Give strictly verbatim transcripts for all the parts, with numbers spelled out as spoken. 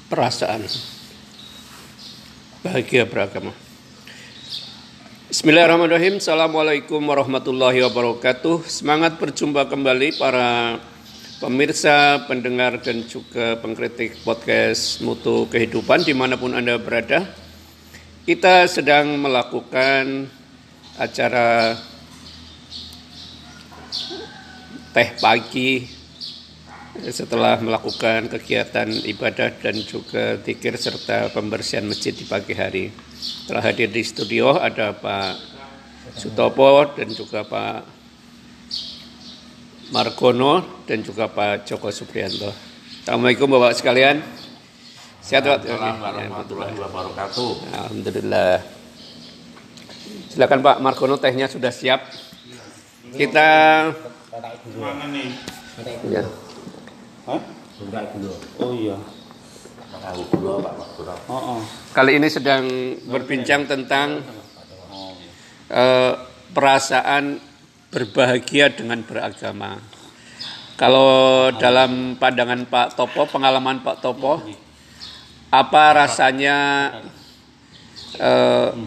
perasaan bahagia beragama. Bismillahirrahmanirrahim. Assalamualaikum warahmatullahi wabarakatuh. Semangat berjumpa kembali para pemirsa, pendengar dan juga pengkritik podcast Mutu Kehidupan dimanapun Anda berada. Kita sedang melakukan acara teh pagi setelah melakukan kegiatan ibadah dan juga zikir serta pembersihan masjid di pagi hari. Telah hadir di studio ada Pak Sutopo dan juga Pak Margono dan juga Pak Joko Supriyanto. Assalamualaikum Bapak sekalian. Sehat Pak. Assalamualaikum warahmatullahi wabarakatuh. Alhamdulillah. Silakan Pak Margono, tehnya sudah siap. Kita Mana nih? ya. Hah? Oh iya. Oh, oh. Kali ini sedang berbincang tentang eh, perasaan berbahagia dengan beragama. Kalau dalam pandangan Pak Topo, pengalaman Pak Topo, apa rasanya eh,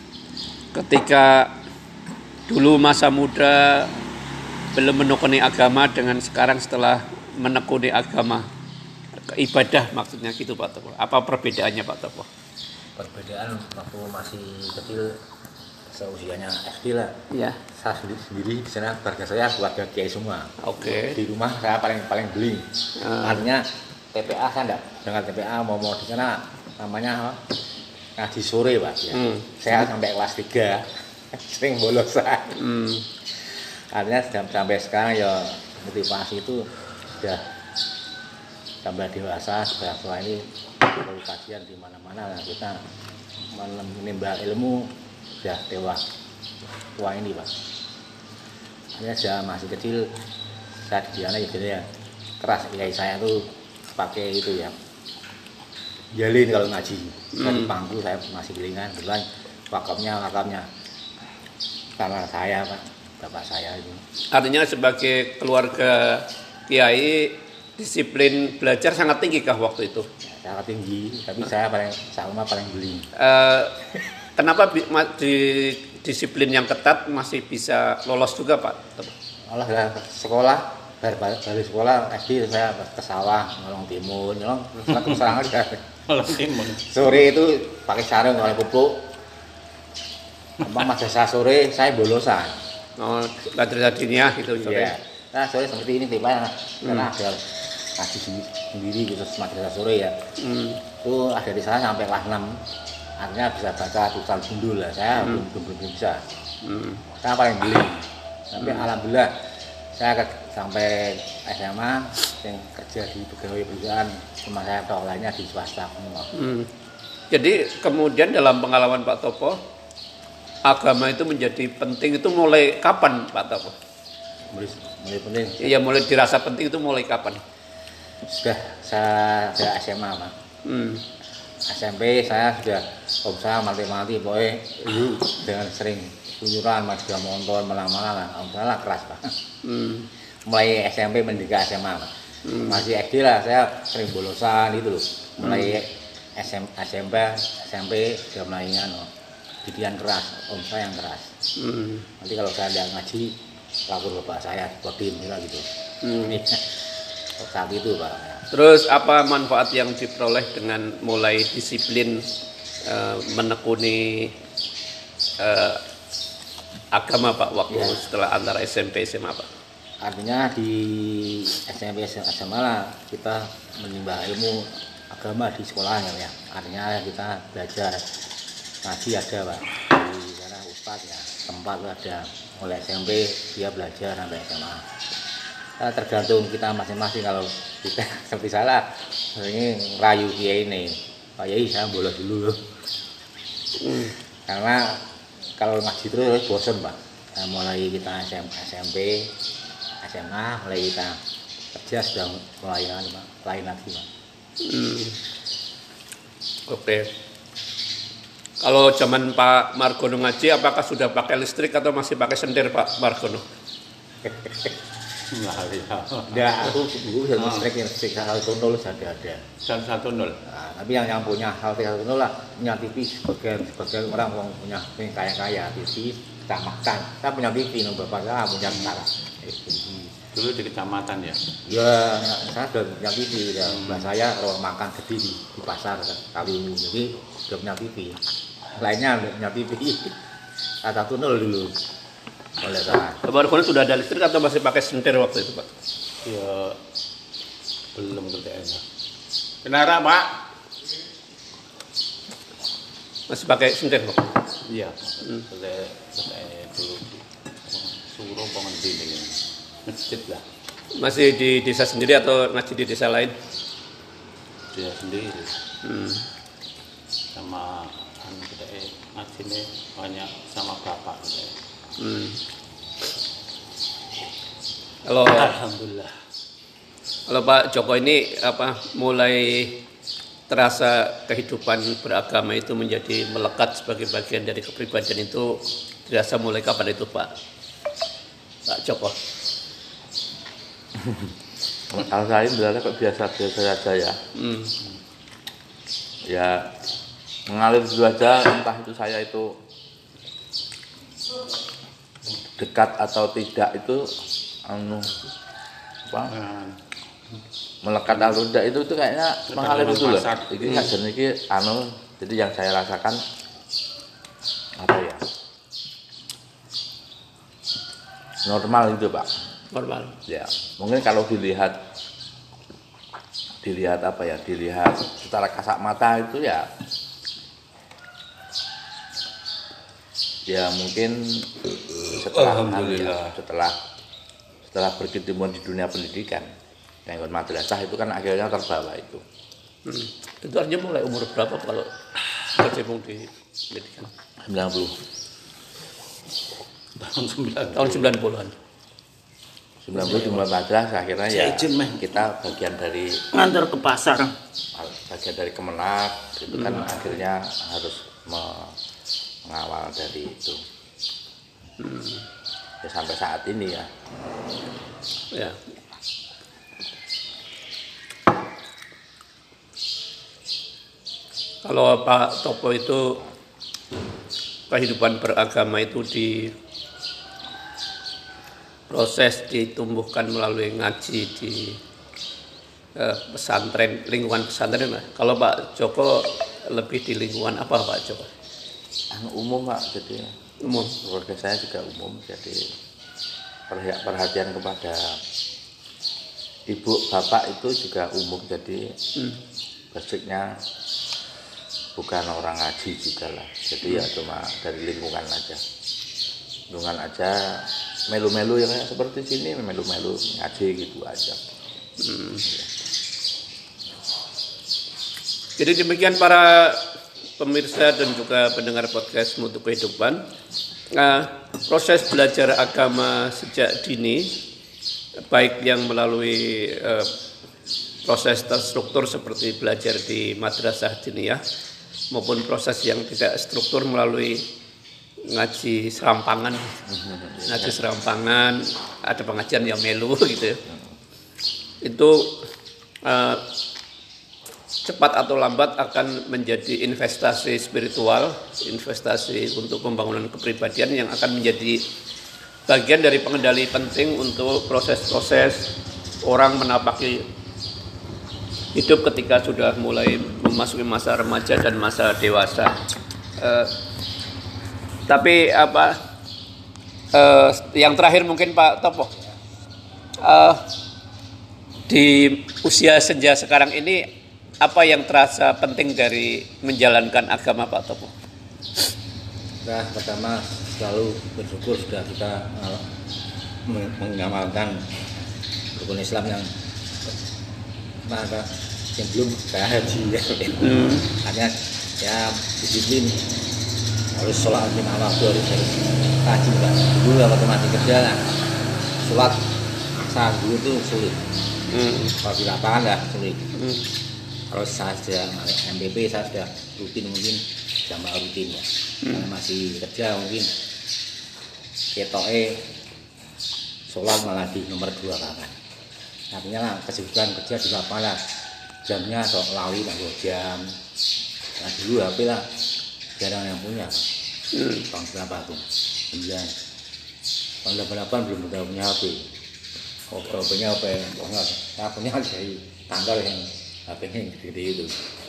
ketika dulu masa muda belum menekuni agama dengan sekarang setelah menekuni agama, ibadah maksudnya gitu Pak Topo. Apa perbedaannya Pak Topo? Perbedaan waktu masih kecil, seusianya S D lah. Iya. Saya sendiri, sendiri di sana keluarga saya keluarga kiai semua. Oke. Di rumah saya paling paling beli. Hmm. Artinya T P A saya enggak dengan T P A mau mau di sana namanya ngaji sore Pak. Ya. Hmm. Saya sampai kelas tiga sering bolos saya. Hmm. Artinya sampai sekarang ya motivasi itu sudah tambah dewasa, sudah tua ini perlu kajian di mana-mana lah kita menimba ilmu sudah dewa tua ini Pak. Hanya saya masih kecil saya di sana ya, ya keras kiai saya tuh pakai itu ya jalin kalau ngaji. Saya di pangku saya masih gelingan, kebetulan wakafnya wakafnya karena saya Pak, bapak saya itu. Artinya sebagai keluarga kiai, disiplin belajar sangat tinggi kah waktu itu? Ya, sangat tinggi, tapi saya paling sama paling beli. Uh, kenapa di, di disiplin yang ketat masih bisa lolos juga Pak? Allah ya, sekolah dari sekolah S D saya ke sawah nolong timun, nolong satu serang aja. Nolong timun. Sore itu pakai sarung oleh pupuk. Apa madrasah sore saya bolosan. Oh, madrasah diniyah gitu sore. Iya. Nah sore seperti ini tiba karena ada ngaji sendiri gitu madrasah sore ya. Hmm. Itu ada di sana sampai kelas enam. Artinya bisa baca tulisan gundul lah. Saya Hmm. belum, belum belum bisa. Hmm. Saya paling beli. Tapi Hmm. alhamdulillah saya ke, sampai S M A yang kerja di pegawai perusahaan, cuma saya tahu lainnya di swasta semua. Hmm. Jadi kemudian dalam pengalaman Pak Topo, agama itu menjadi penting itu mulai kapan Pak Topo? Mulai, mulai penting. Iya, mulai dirasa penting itu mulai kapan? Sudah saya sudah S M A Pak. Hmm. S M P saya sudah om saya mati-mati pokoknya dulu dengan sering kuyuran, masih motor, malam-malam lah. Om saya lah keras Pak. Hmm. Mulai S M P mendekati S M A Pak. Hmm. Masih S D lah saya sering bolosan gitu loh. Mulai S M, S M P, S M P sudah mulai no, didikan keras, om saya yang keras. Hmm. Nanti kalau saya ada ngaji, lapor bapak saya, kodim gitu. Hmm. Saat itu Pak. Terus apa manfaat yang diperoleh dengan mulai disiplin uh, menekuni uh, agama Pak waktu ya. Setelah antara S M P S M A Pak? Artinya di S M P S M A lah kita menimba ilmu agama di sekolah ya. Artinya kita belajar ngaji ada Pak di sana ustadz ya, tempat ada mulai S M P dia belajar sampai S M A. Nah, tergantung kita masing-masing. Kalau kita seperti salah ini rayu kiai ini Pak Yai saya bolos dulu loh. Hmm. Karena kalau ngaji terus bosan Pak. Nah, mulai kita S M P S M A mulai kita kerja sudah mulai Pak, lain lagi Pak. Hmm. Oke. Okay. Kalau zaman Pak Margono ngaji, apakah sudah pakai listrik atau masih pakai sendir Pak Margono? Nah, iya. Enggak, aku dulu bisa listrik yang satu nol saja ada. Satu nol. Nah, tapi yang yang punya hal satu nol lah punya T V sebagai sebagai orang yang punya yang kaya-kaya T V kecamatan. Saya punya T V, nomor bapak saya punya tentara. Dulu di kecamatan ya? Ya, saya sudah punya T V. Ya. Hmm. Saya kalau makan gede di, di pasar kali ini, jadi sudah punya T V. Lainnya punya T V. Satu nol dulu. Oleh salah. Baru kemarin sudah ada listrik atau masih pakai sentir waktu itu, Pak? Ya, belum kerjanya. Kenara, Pak? Masih pakai sentir, Pak? Iya, hmm. pakai pakai dulu suruh pengendi ini masjid lah. Masih di desa sendiri atau masih di desa lain? Dia sendiri. Hmm. Sama anu kita ngaji ini banyak sama bapak kita. Hmm. Kalau Alhamdulillah. Kalau Pak Joko ini apa mulai terasa kehidupan beragama itu menjadi melekat sebagai bagian dari kepribadian itu terasa mulai kapan itu Pak? Pak Joko. Kalau saya sebenarnya kok biasa-biasa saja ya. Hmm. Ya mengalir dulu aja, entah itu saya itu dekat atau tidak itu anu apa melekat atau tidak itu itu kayaknya mengalir itu loh. Jadi kajian ini anu jadi yang saya rasakan apa ya normal itu Pak. Normal. Ya mungkin kalau dilihat dilihat apa ya dilihat secara kasat mata itu ya ya mungkin setelah ya, setelah setelah berkecimpung di dunia pendidikan yang ikut madrasah itu kan akhirnya terbawa itu. Hmm. Itu artinya mulai umur berapa kalau berkecimpung di pendidikan? sembilan puluh Tahun sembilan puluh. Tahun sembilan puluhan. sembilan puluh di mulai madrasah akhirnya ya kita bagian dari ngantar ke pasar. Bagian dari Kemenak itu kan hmm. akhirnya harus mengawal dari itu. Hmm. Ya, sampai saat ini ya. Ya. Kalau Pak Topo itu kehidupan beragama itu di proses ditumbuhkan melalui ngaji di eh, pesantren, lingkungan pesantren. Kalau Pak Joko lebih di lingkungan apa Pak Joko? Umum Pak, jadi umum. Keluarga saya juga umum, jadi perhatian kepada ibu bapak itu juga umum, jadi hmm. basicnya bukan orang ngaji juga lah, jadi hmm. ya cuma dari lingkungan aja, lingkungan aja melu-melu yang seperti sini, melu-melu ngaji gitu aja. Hmm. Ya. Jadi demikian para pemirsa dan juga pendengar podcast Mutu Kehidupan. Nah, proses belajar agama sejak dini, baik yang melalui eh, proses terstruktur seperti belajar di madrasah diniyah, maupun proses yang tidak struktur melalui ngaji serampangan, ngaji serampangan, ada pengajian yang melu gitu. Itu eh, cepat atau lambat akan menjadi investasi spiritual, investasi untuk pembangunan kepribadian yang akan menjadi bagian dari pengendali penting untuk proses-proses orang menapaki hidup ketika sudah mulai memasuki masa remaja dan masa dewasa. Uh, tapi apa? Uh, yang terakhir mungkin Pak Topo, uh, di usia senja sekarang ini apa yang terasa penting dari menjalankan agama Pak Topo? Nah, pertama selalu bersyukur sudah kita uh, mengamalkan rukun Islam yang maka yang belum saya haji ya. Hmm. Hanya ya disiplin, harus sholat lima waktu, harus harus rajin Pak. Dulu waktu masih kerja lah, sholat asar dulu itu sulit. Hmm. Kalau di lapangan lah sulit. Hmm. Kalau saya sudah M B P saya sudah rutin mungkin jamaah rutin ya. Hmm. Karena masih kerja mungkin ketoke sholat malah di nomor dua kan. Artinya lah kesibukan kerja di lapangan jamnya atau lali tangguh jam. Nah dulu H P lah jarang yang punya. Hmm. Tahun berapa tuh? Sembilan. Tahun delapan delapan belum ada punya H P. Oh, H P-nya H P enggak. Saya punya dari tanggal yang H P-nya yang gede itu.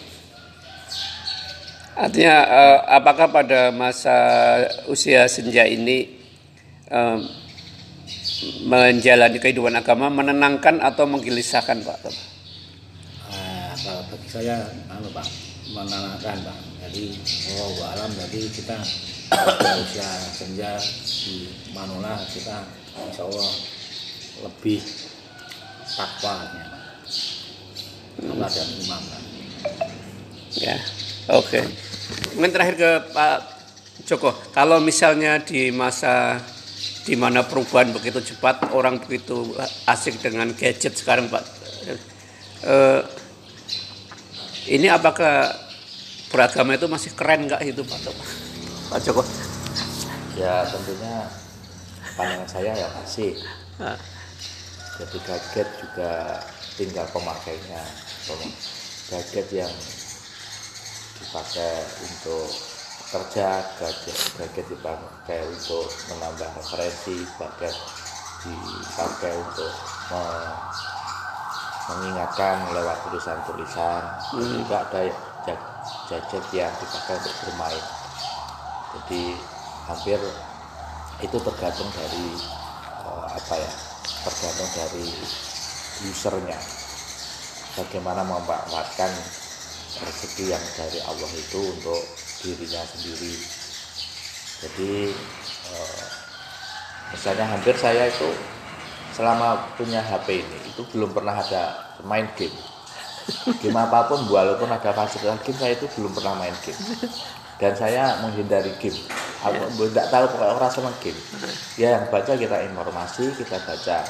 Artinya eh, apakah pada masa usia senja ini eh, menjalani kehidupan agama menenangkan atau menggelisahkan Pak? Ah, kalau bagi saya anu Pak, menenangkan Pak. Jadi oh alam jadi kita pada usia senja di Manula kita insya Allah lebih takwanya Pak. Allah dan imam Pak. Ya, oke. Okay. Mungkin terakhir ke Pak Joko, kalau misalnya di masa di mana perubahan begitu cepat, orang begitu asik dengan gadget sekarang Pak, eh, ini apakah beragama itu masih keren nggak itu Pak, Pak Joko? Ya tentunya pandangan saya ya masih. Jadi gadget juga tinggal pemakainya. Gadget yang dipakai untuk kerja, gadget, gadget dipakai untuk menambah referensi, gadget dipakai untuk me- mengingatkan lewat tulisan-tulisan. Hmm. Juga ada gadget yang dipakai untuk bermain. Jadi hampir itu tergantung dari uh, apa ya, tergantung dari usernya. Bagaimana memanfaatkan rezeki yang dari Allah itu untuk dirinya sendiri. Jadi eh, misalnya hampir saya itu selama punya H P ini itu belum pernah ada main game. Game apapun walaupun ada fasilitas game saya itu belum pernah main game. Dan saya menghindari game. Aku tidak tahu pokoknya orang senang game. Ya yang baca kita informasi, kita baca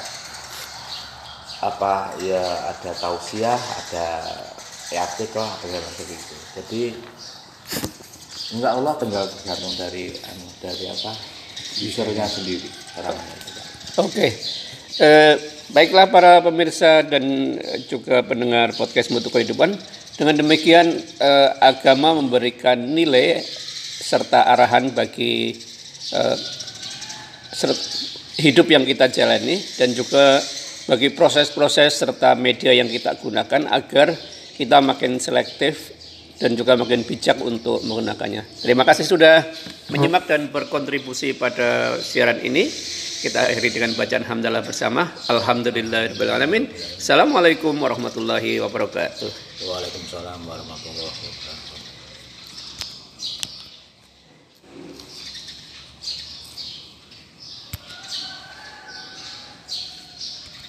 apa ya, ada tausiah, ada artikel, apa yang seperti itu. Jadi enggak, Allah tinggal tergantung dari dari apa usernya sendiri. Oke, eh, baiklah para pemirsa dan juga pendengar podcast Mutu Kehidupan. Dengan demikian eh, agama memberikan nilai serta arahan bagi eh, hidup yang kita jalani dan juga bagi proses-proses serta media yang kita gunakan agar kita makin selektif dan juga makin bijak untuk menggunakannya. Terima kasih sudah menyimak dan berkontribusi pada siaran ini. Kita akhiri dengan bacaan hamdalah bersama. Alhamdulillahirabbil alamin. Assalamualaikum warahmatullahi wabarakatuh. Waalaikumsalam warahmatullahi wabarakatuh.